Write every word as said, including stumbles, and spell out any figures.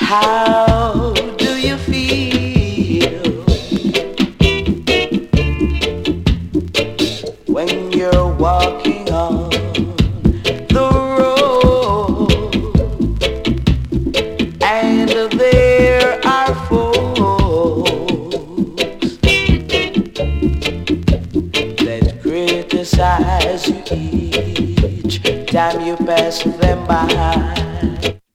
How do you feel when you're walking on the road and there are folks that criticize you each time you pass them by?